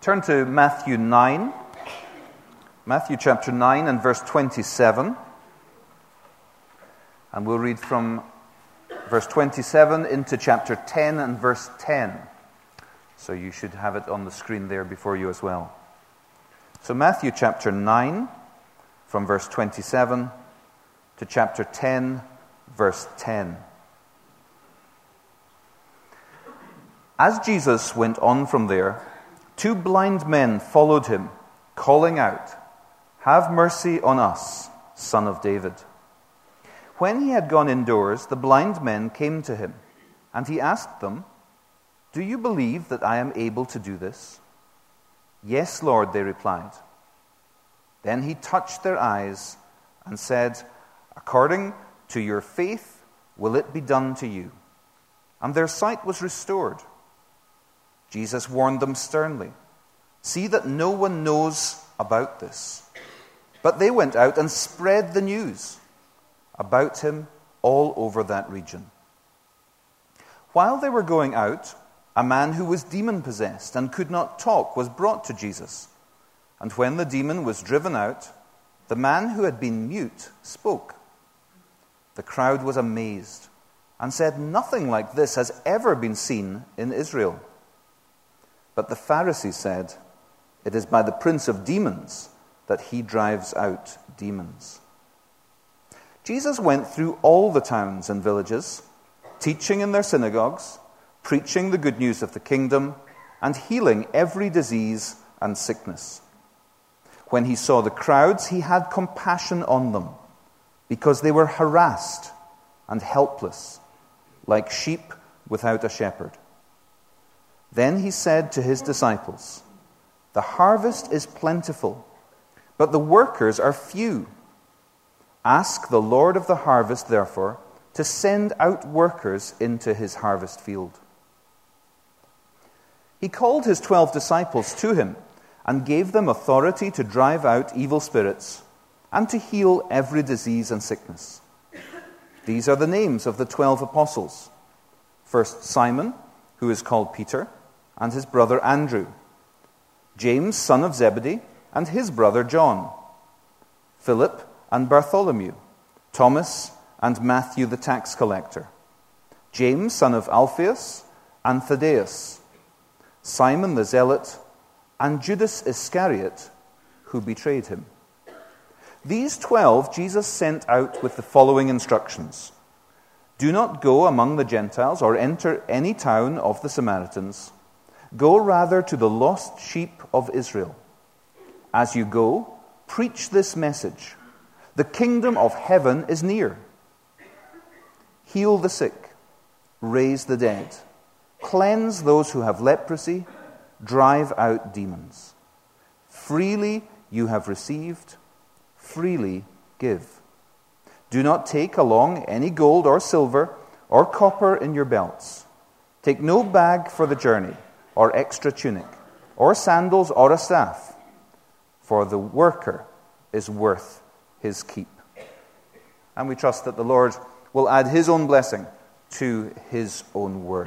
Turn to Matthew 9. Matthew chapter 9 and verse 27. And we'll read from verse 27 into chapter 10 and verse 10. So you should have it on the screen there before you as well. So Matthew chapter 9, from verse 27 to chapter 10, verse 10. As Jesus went on from there, 2 blind men followed him, calling out, "Have mercy on us, Son of David." When he had gone indoors, the blind men came to him, and he asked them, "Do you believe that I am able to do this?" "Yes, Lord," they replied. Then he touched their eyes and said, "According to your faith will it be done to you." And their sight was restored. Jesus warned them sternly, "See that no one knows about this." But they went out and spread the news about him all over that region. While they were going out, a man who was demon-possessed and could not talk was brought to Jesus. And when the demon was driven out, the man who had been mute spoke. The crowd was amazed and said, "Nothing like this has ever been seen in Israel." But the Pharisees said, "It is by the prince of demons that he drives out demons." Jesus went through all the towns and villages, teaching in their synagogues, preaching the good news of the kingdom, and healing every disease and sickness. When he saw the crowds, he had compassion on them, because they were harassed and helpless, like sheep without a shepherd. Then he said to his disciples, "The harvest is plentiful, but the workers are few. Ask the Lord of the harvest, therefore, to send out workers into his harvest field." He called his 12 disciples to him and gave them authority to drive out evil spirits and to heal every disease and sickness. These are the names of the 12 apostles. First, Simon, who is called Peter, and his brother Andrew. James, son of Zebedee, and his brother John. Philip and Bartholomew. Thomas and Matthew the tax collector. James, son of Alphaeus, and Thaddeus. Simon the zealot, and Judas Iscariot, who betrayed him. These 12 Jesus sent out with the following instructions: "Do not go among the Gentiles or enter any town of the Samaritans. Go rather to the lost sheep of Israel. As you go, preach this message: the kingdom of heaven is near. Heal the sick, raise the dead, cleanse those who have leprosy, drive out demons. Freely you have received, freely give. Do not take along any gold or silver or copper in your belts. Take no bag for the journey, or extra tunic, or sandals, or a staff, for the worker is worth his keep." And we trust that the Lord will add his own blessing to his own word.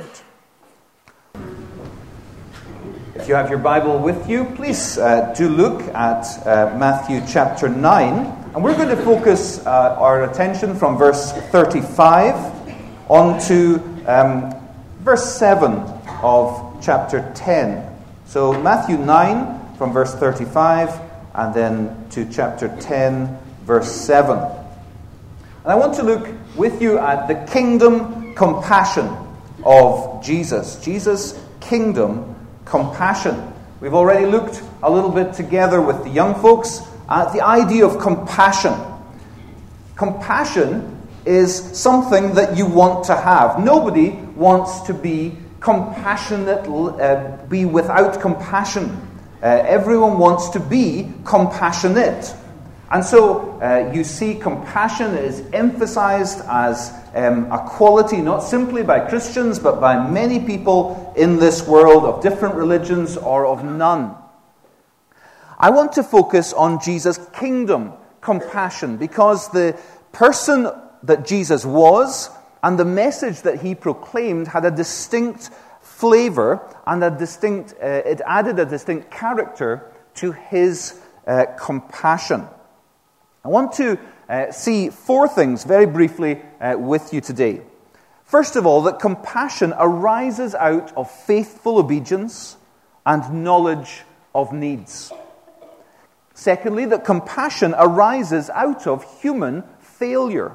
If you have your Bible with you, please do look at Matthew chapter 9. And we're going to focus our attention from verse 35 on to verse 7 of chapter 10. So Matthew 9 from verse 35 and then to chapter 10 verse 7. And I want to look with you at the kingdom compassion of Jesus. Jesus' kingdom compassion. We've already looked a little bit together with the young folks at the idea of compassion. Compassion is something that you want to have. Nobody wants to be compassionate, be without compassion. Everyone wants to be compassionate. And so you see compassion is emphasized as a quality not simply by Christians but by many people in this world of different religions or of none. I want to focus on Jesus' kingdom compassion because the person that Jesus was and the message that he proclaimed had a distinct flavor and it added a distinct character to his compassion. I want to see four things very briefly with you today. First of all, that compassion arises out of faithful obedience and knowledge of needs. Secondly, that compassion arises out of human failure.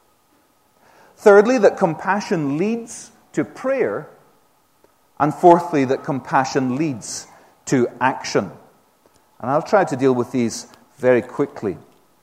Thirdly, that compassion leads to prayer. And fourthly, that compassion leads to action. And I'll try to deal with these very quickly.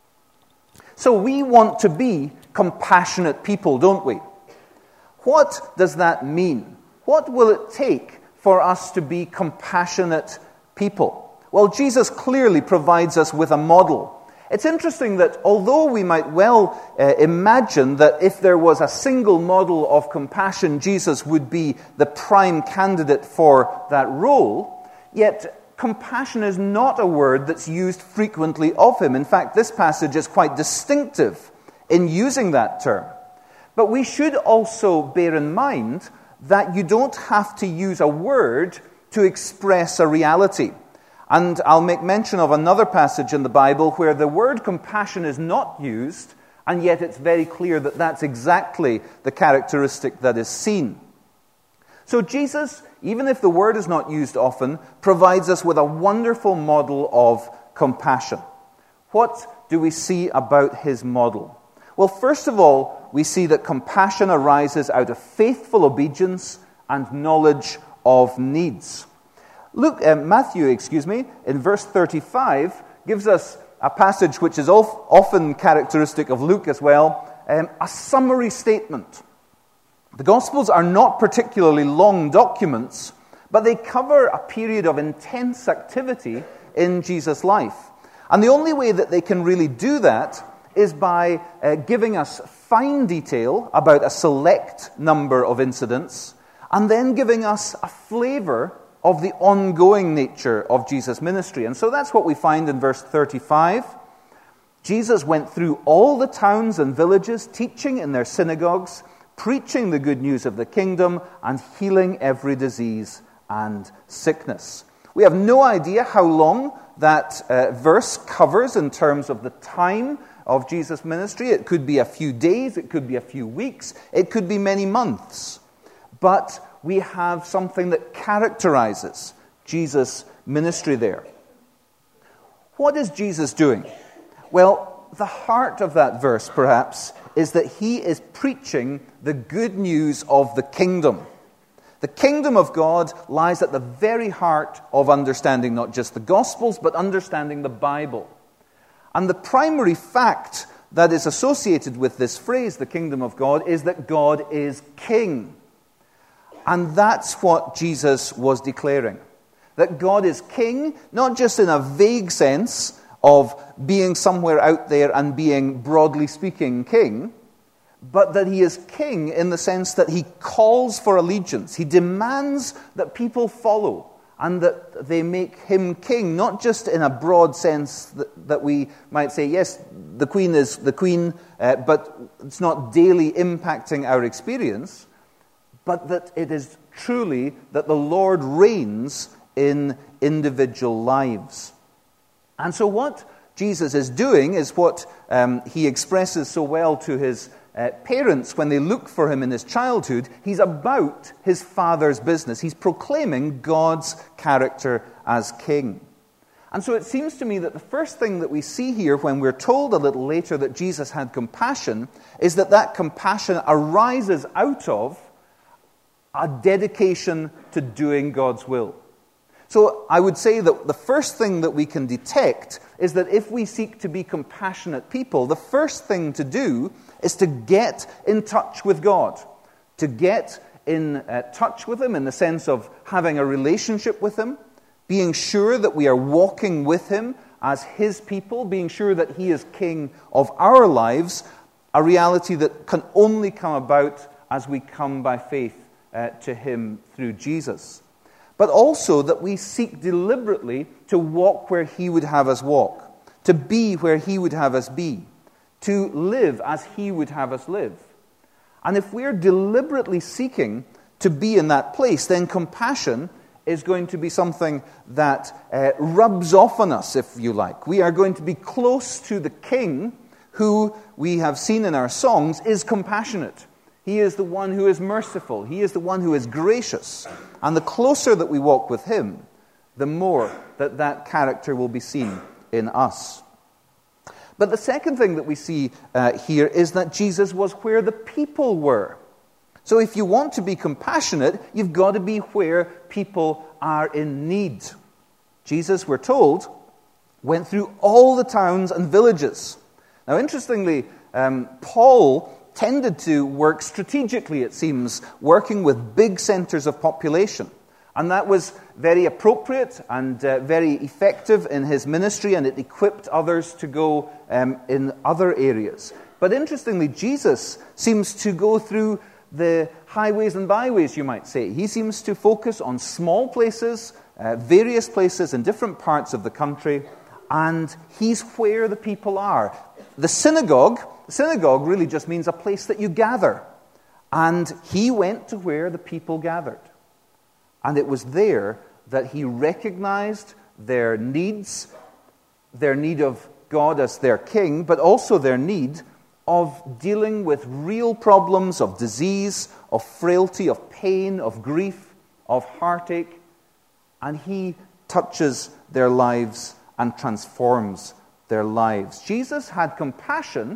So we want to be compassionate people, don't we? What does that mean? What will it take for us to be compassionate people? Well, Jesus clearly provides us with a model. It's interesting that although we might well imagine that if there was a single model of compassion, Jesus would be the prime candidate for that role, yet compassion is not a word that's used frequently of him. In fact, this passage is quite distinctive in using that term. But we should also bear in mind that you don't have to use a word to express a reality. And I'll make mention of another passage in the Bible where the word compassion is not used, and yet it's very clear that that's exactly the characteristic that is seen. So Jesus, even if the word is not used often, provides us with a wonderful model of compassion. What do we see about his model? Well, first of all, we see that compassion arises out of faithful obedience and knowledge of needs. Matthew, in verse 35, gives us a passage which is often characteristic of Luke as well, a summary statement. The Gospels are not particularly long documents, but they cover a period of intense activity in Jesus' life. And the only way that they can really do that is by giving us fine detail about a select number of incidents, and then giving us a flavor of the ongoing nature of Jesus' ministry. And so that's what we find in verse 35. Jesus went through all the towns and villages, teaching in their synagogues, preaching the good news of the kingdom, and healing every disease and sickness. We have no idea how long that verse covers in terms of the time of Jesus' ministry. It could be a few days, it could be a few weeks, it could be many months. But we have something that characterizes Jesus' ministry there. What is Jesus doing? Well, the heart of that verse, perhaps, is that he is preaching the good news of the kingdom. The kingdom of God lies at the very heart of understanding not just the Gospels, but understanding the Bible. And the primary fact that is associated with this phrase, the kingdom of God, is that God is king. And that's what Jesus was declaring. That God is king, not just in a vague sense of being somewhere out there and being, broadly speaking, king, but that he is king in the sense that he calls for allegiance. He demands that people follow and that they make him king, not just in a broad sense that we might say, yes, the queen is the queen, but it's not daily impacting our experience, but that it is truly that the Lord reigns in individual lives. And so what Jesus is doing is what he expresses so well to his parents when they look for him in his childhood. He's about his Father's business. He's proclaiming God's character as king. And so it seems to me that the first thing that we see here when we're told a little later that Jesus had compassion is that compassion arises out of a dedication to doing God's will. So I would say that the first thing that we can detect is that if we seek to be compassionate people, the first thing to do is to get in touch with God. To get in touch with him in the sense of having a relationship with him, being sure that we are walking with him as his people, being sure that he is king of our lives, a reality that can only come about as we come by faith to him through Jesus. But also that we seek deliberately to walk where he would have us walk, to be where he would have us be, to live as he would have us live. And if we're deliberately seeking to be in that place, then compassion is going to be something that rubs off on us, if you like. We are going to be close to the King, who we have seen in our songs is compassionate. He is the one who is merciful. He is the one who is gracious. And the closer that we walk with him, the more that character will be seen in us. But the second thing that we see here is that Jesus was where the people were. So if you want to be compassionate, you've got to be where people are in need. Jesus, we're told, went through all the towns and villages. Now, interestingly, Paul tended to work strategically, it seems, working with big centers of population. And that was very appropriate and very effective in his ministry, and it equipped others to go in other areas. But interestingly, Jesus seems to go through the highways and byways, you might say. He seems to focus on small places, various places in different parts of the country, and he's where the people are. The synagogue really just means a place that you gather. And he went to where the people gathered. And it was there that he recognized their needs, their need of God as their king, but also their need of dealing with real problems of disease, of frailty, of pain, of grief, of heartache. And he touches their lives and transforms their lives. Jesus had compassion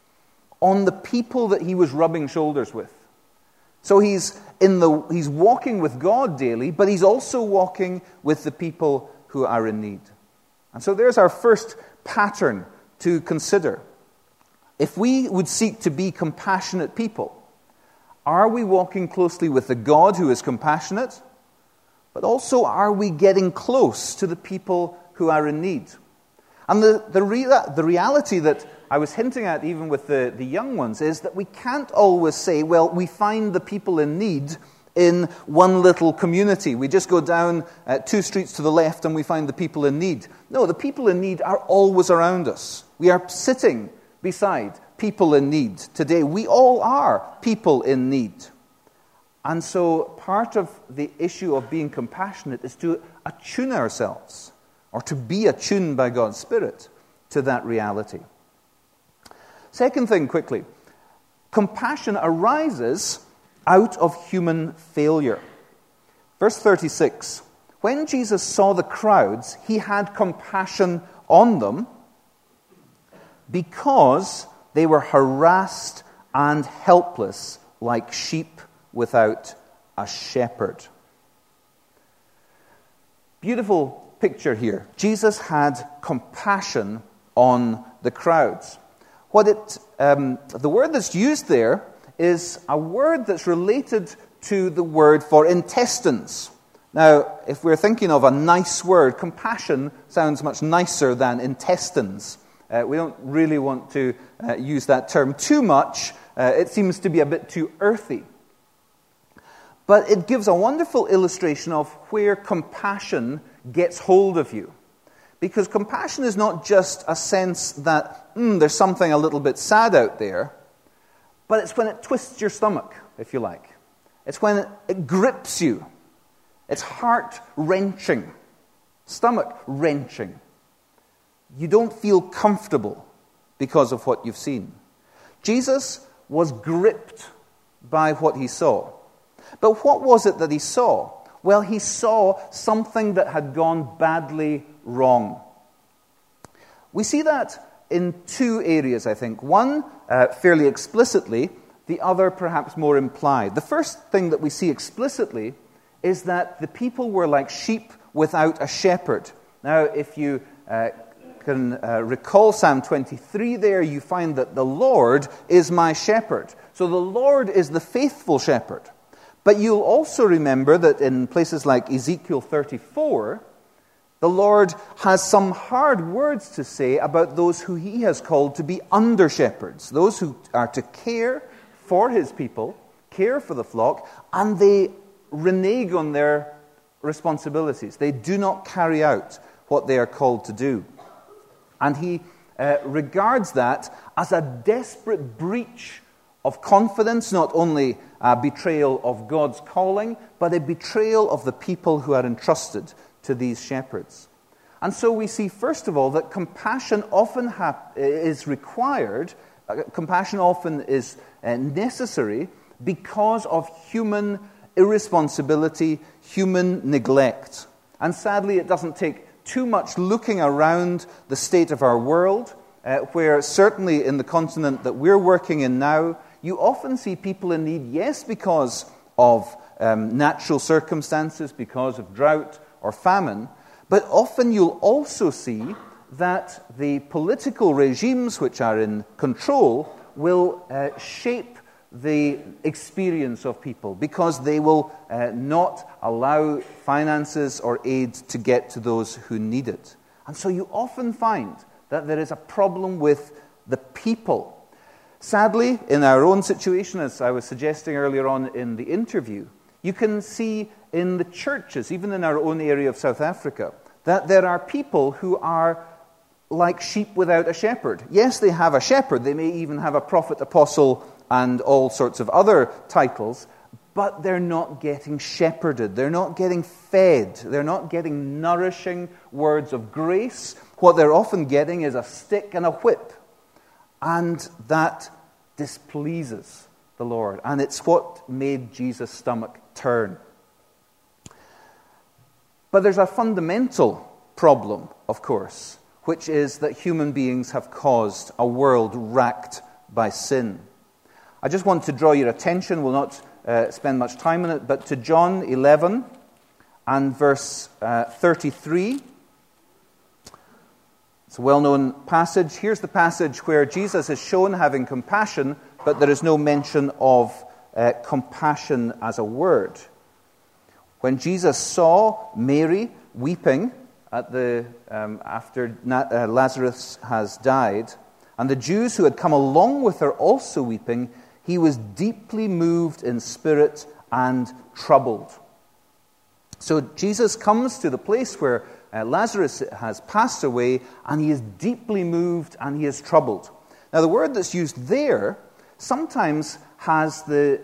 on the people that he was rubbing shoulders with. So he's walking with God daily, but he's also walking with the people who are in need. And so there's our first pattern to consider. If we would seek to be compassionate people, are we walking closely with the God who is compassionate? But also, are we getting close to the people who are in need? And the reality that I was hinting at even with the young ones is that we can't always say, well, we find the people in need in one little community. We just go down 2 streets to the left and we find the people in need. No, the people in need are always around us. We are sitting beside people in need today. We all are people in need. And so part of the issue of being compassionate is to attune ourselves, or to be attuned by God's Spirit to that reality. Second thing, quickly. Compassion arises out of human failure. Verse 36. When Jesus saw the crowds, he had compassion on them because they were harassed and helpless like sheep without a shepherd. Beautiful picture here. Jesus had compassion on the crowds. The word that's used there is a word that's related to the word for intestines. Now, if we're thinking of a nice word, compassion sounds much nicer than intestines. We don't really want to use that term too much. It seems to be a bit too earthy. But it gives a wonderful illustration of where compassion gets hold of you. Because compassion is not just a sense that there's something a little bit sad out there, but it's when it twists your stomach, if you like. It's when it grips you. It's heart-wrenching, stomach-wrenching. You don't feel comfortable because of what you've seen. Jesus was gripped by what he saw. But what was it that he saw? Well, he saw something that had gone badly wrong. We see that in 2 areas, I think. One, fairly explicitly, the other perhaps more implied. The first thing that we see explicitly is that the people were like sheep without a shepherd. Now, if you can recall Psalm 23 there, you find that the Lord is my shepherd. So the Lord is the faithful shepherd. But you'll also remember that in places like Ezekiel 34, the Lord has some hard words to say about those who he has called to be under-shepherds, those who are to care for his people, care for the flock, and they renege on their responsibilities. They do not carry out what they are called to do. And he regards that as a desperate breach of confidence, not only a betrayal of God's calling, but a betrayal of the people who are entrusted to these shepherds. And so we see, first of all, that compassion often is required, compassion often is necessary because of human irresponsibility, human neglect. And sadly, it doesn't take too much looking around the state of our world, where certainly in the continent that we're working in now, you often see people in need, yes, because of natural circumstances, because of drought or famine, but often you'll also see that the political regimes which are in control will shape the experience of people because they will not allow finances or aid to get to those who need it. And so you often find that there is a problem with the people. Sadly, in our own situation, as I was suggesting earlier on in the interview, you can see in the churches, even in our own area of South Africa, that there are people who are like sheep without a shepherd. Yes, they have a shepherd. They may even have a prophet, apostle, and all sorts of other titles, but they're not getting shepherded. They're not getting fed. They're not getting nourishing words of grace. What they're often getting is a stick and a whip. And that displeases the Lord. And it's what made Jesus' stomach turn. But there's a fundamental problem, of course, which is that human beings have caused a world racked by sin. I just want to draw your attention, we'll not spend much time on it, but to John 11 and verse 33. It's a well-known passage. Here's the passage where Jesus is shown having compassion, but there is no mention of compassion as a word. When Jesus saw Mary weeping after Lazarus has died, and the Jews who had come along with her also weeping, he was deeply moved in spirit and troubled. So Jesus comes to the place where Lazarus has passed away, and he is deeply moved and he is troubled. Now, the word that's used there sometimes has the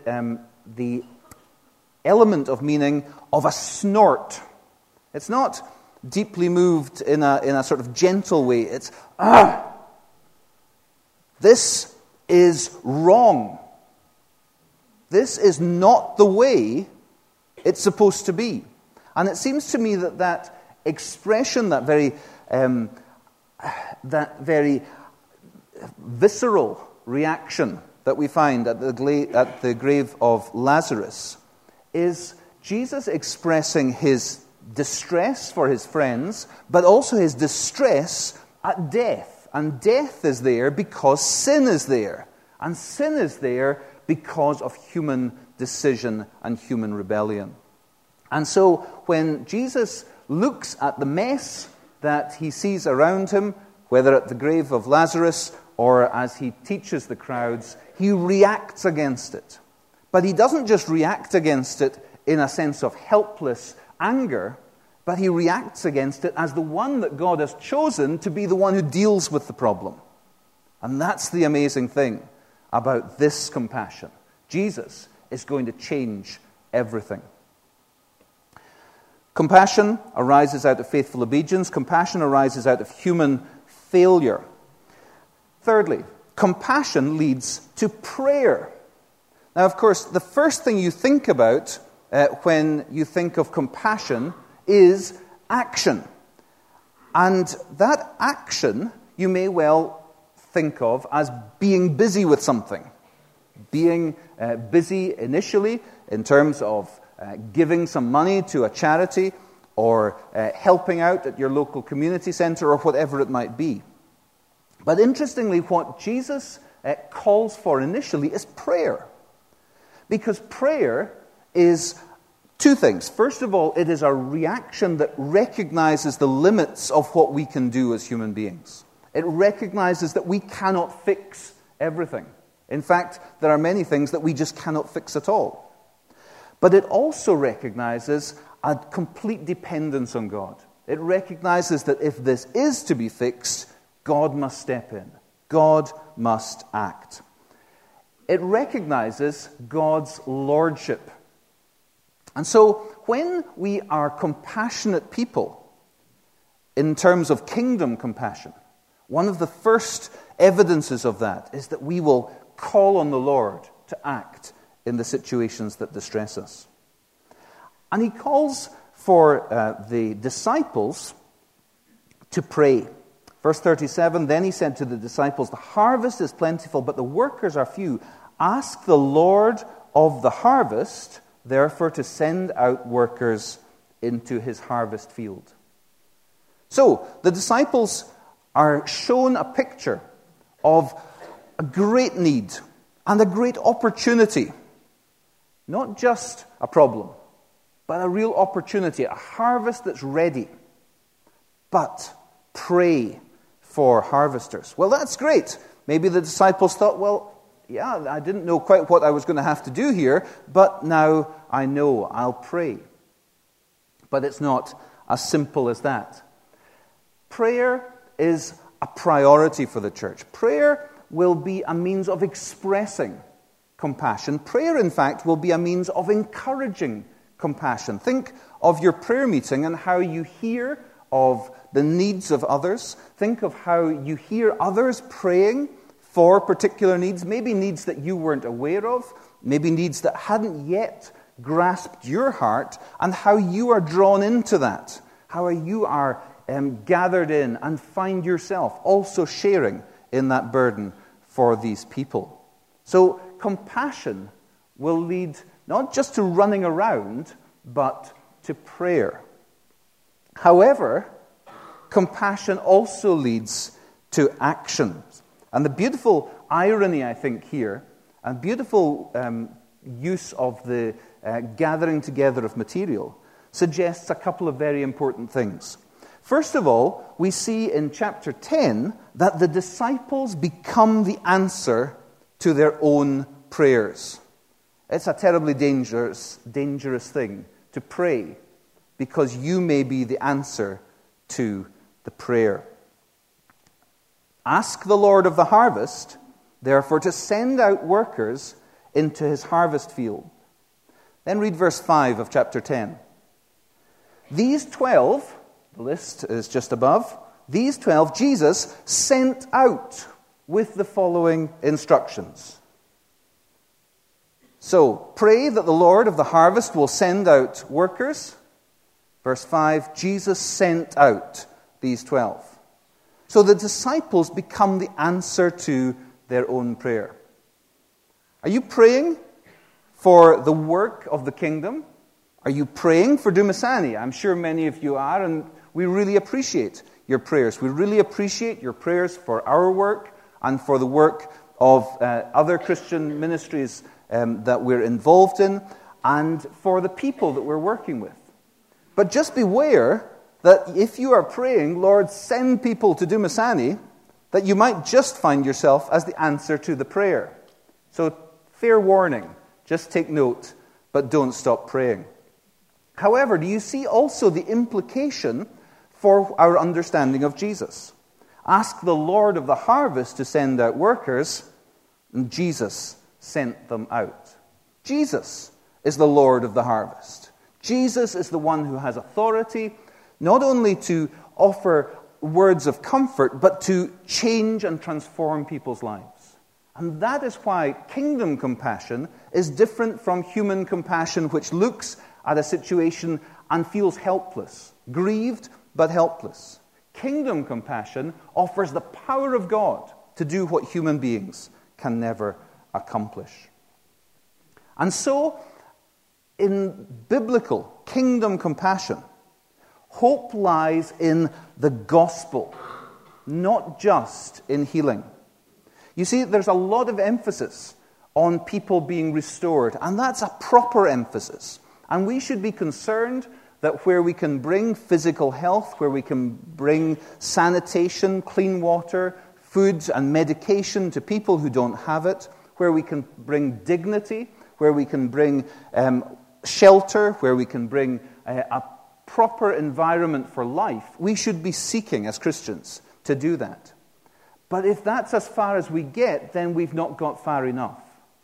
element of meaning of a snort. It's not deeply moved in a sort of gentle way. It's, this is wrong. This is not the way it's supposed to be. And it seems to me that expression, that very visceral reaction that we find at the grave of Lazarus is Jesus expressing his distress for his friends, but also his distress at death. And death is there because sin is there. And sin is there because of human decision and human rebellion. And so when Jesus looks at the mess that he sees around him, whether at the grave of Lazarus or as he teaches the crowds, he reacts against it. But he doesn't just react against it in a sense of helpless anger, but he reacts against it as the one that God has chosen to be the one who deals with the problem. And that's the amazing thing about this compassion. Jesus is going to change everything. Compassion arises out of faithful obedience. Compassion arises out of human failure. Thirdly, compassion leads to prayer. Now, of course, the first thing you think about when you think of compassion is action. And that action you may well think of as being busy with something. Being busy initially in terms of giving some money to a charity or helping out at your local community center or whatever it might be. But interestingly, what Jesus calls for initially is prayer. Because prayer is two things. First of all, it is a reaction that recognizes the limits of what we can do as human beings. It recognizes that we cannot fix everything. In fact, there are many things that we just cannot fix at all. But it also recognizes a complete dependence on God. It recognizes that if this is to be fixed, God must step in. God must act. It recognizes God's lordship. And so, when we are compassionate people, in terms of kingdom compassion, one of the first evidences of that is that we will call on the Lord to act in the situations that distress us. And he calls for the disciples to pray. Verse 37, then he said to the disciples, the harvest is plentiful, but the workers are few. Ask the Lord of the harvest, therefore, to send out workers into his harvest field. So, the disciples are shown a picture of a great need and a great opportunity. Not just a problem, but a real opportunity, a harvest that's ready. But pray for harvesters. Well, that's great. Maybe the disciples thought, well, yeah, I didn't know quite what I was going to have to do here, but now I know, I'll pray. But it's not as simple as that. Prayer is a priority for the church. Prayer will be a means of expressing compassion. Prayer, in fact, will be a means of encouraging compassion. Think of your prayer meeting and how you hear of the needs of others. Think of how you hear others praying for particular needs, maybe needs that you weren't aware of, maybe needs that hadn't yet grasped your heart, and how you are drawn into that, how you are gathered in and find yourself also sharing in that burden for these people. So compassion will lead not just to running around, but to prayer. However, compassion also leads to action. And the beautiful irony, I think, here, and beautiful use of the gathering together of material, suggests a couple of very important things. First of all, we see in chapter 10 that the disciples become the answer to their own prayers. It's a terribly dangerous thing to pray, because you may be the answer to the prayer. Ask the Lord of the harvest, therefore, to send out workers into his harvest field. Then read verse 5 of chapter 10. These 12, the list is just above, these 12 Jesus sent out with the following instructions. So, pray that the Lord of the harvest will send out workers. Verse 5, Jesus sent out these 12. So the disciples become the answer to their own prayer. Are you praying for the work of the kingdom? Are you praying for Dumasani? I'm sure many of you are, and we really appreciate your prayers. We really appreciate your prayers for our work and for the work of other Christian ministries that we're involved in, and for the people that we're working with. But just beware that if you are praying, Lord, send people to Dumasani, that you might just find yourself as the answer to the prayer. So, fair warning, just take note, but don't stop praying. However, do you see also the implication for our understanding of Jesus? Ask the Lord of the harvest to send out workers, and Jesus sent them out. Jesus is the Lord of the harvest. Jesus is the one who has authority, not only to offer words of comfort, but to change and transform people's lives. And that is why kingdom compassion is different from human compassion, which looks at a situation and feels helpless, grieved but helpless. Kingdom compassion offers the power of God to do what human beings can never accomplish. And so, in biblical kingdom compassion, hope lies in the gospel, not just in healing. You see, there's a lot of emphasis on people being restored, and that's a proper emphasis. And we should be concerned that where we can bring physical health, where we can bring sanitation, clean water, food and medication to people who don't have it, where we can bring dignity, where we can bring shelter, where we can bring a proper environment for life, we should be seeking as Christians to do that. But if that's as far as we get, then we've not got far enough.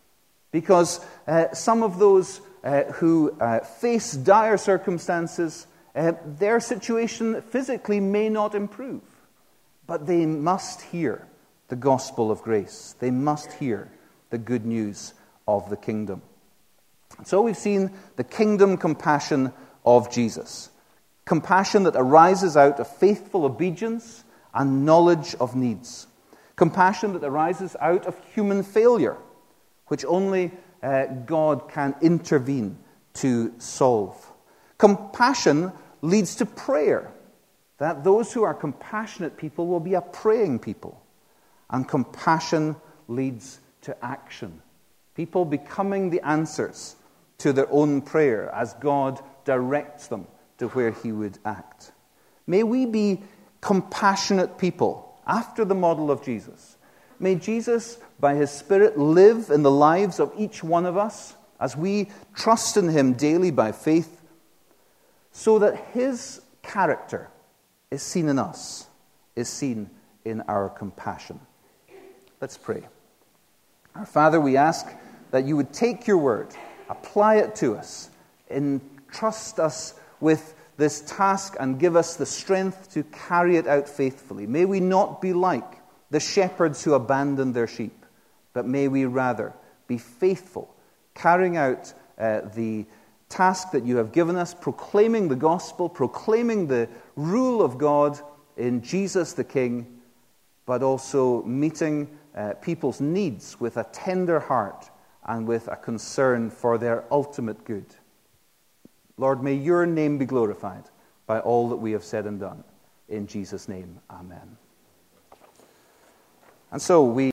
Because some of those who face dire circumstances, their situation physically may not improve, but they must hear the gospel of grace. They must hear the good news of the kingdom. So we've seen the kingdom compassion of Jesus. Compassion that arises out of faithful obedience and knowledge of needs. Compassion that arises out of human failure, which only God can intervene to solve. Compassion leads to prayer, that those who are compassionate people will be a praying people. And compassion leads to action. People becoming the answers to their own prayer as God directs them to where He would act. May we be compassionate people after the model of Jesus. May Jesus, by His Spirit, live in the lives of each one of us as we trust in Him daily by faith, so that His character is seen in us, is seen in our compassion. Let's pray. Our Father, we ask that You would take Your word, apply it to us, entrust us with this task and give us the strength to carry it out faithfully. May we not be like the shepherds who abandoned their sheep, but may we rather be faithful, carrying out the task that You have given us, proclaiming the gospel, proclaiming the rule of God in Jesus the King, but also meeting people's needs with a tender heart and with a concern for their ultimate good. Lord, may Your name be glorified by all that we have said and done. In Jesus' name, amen. And so we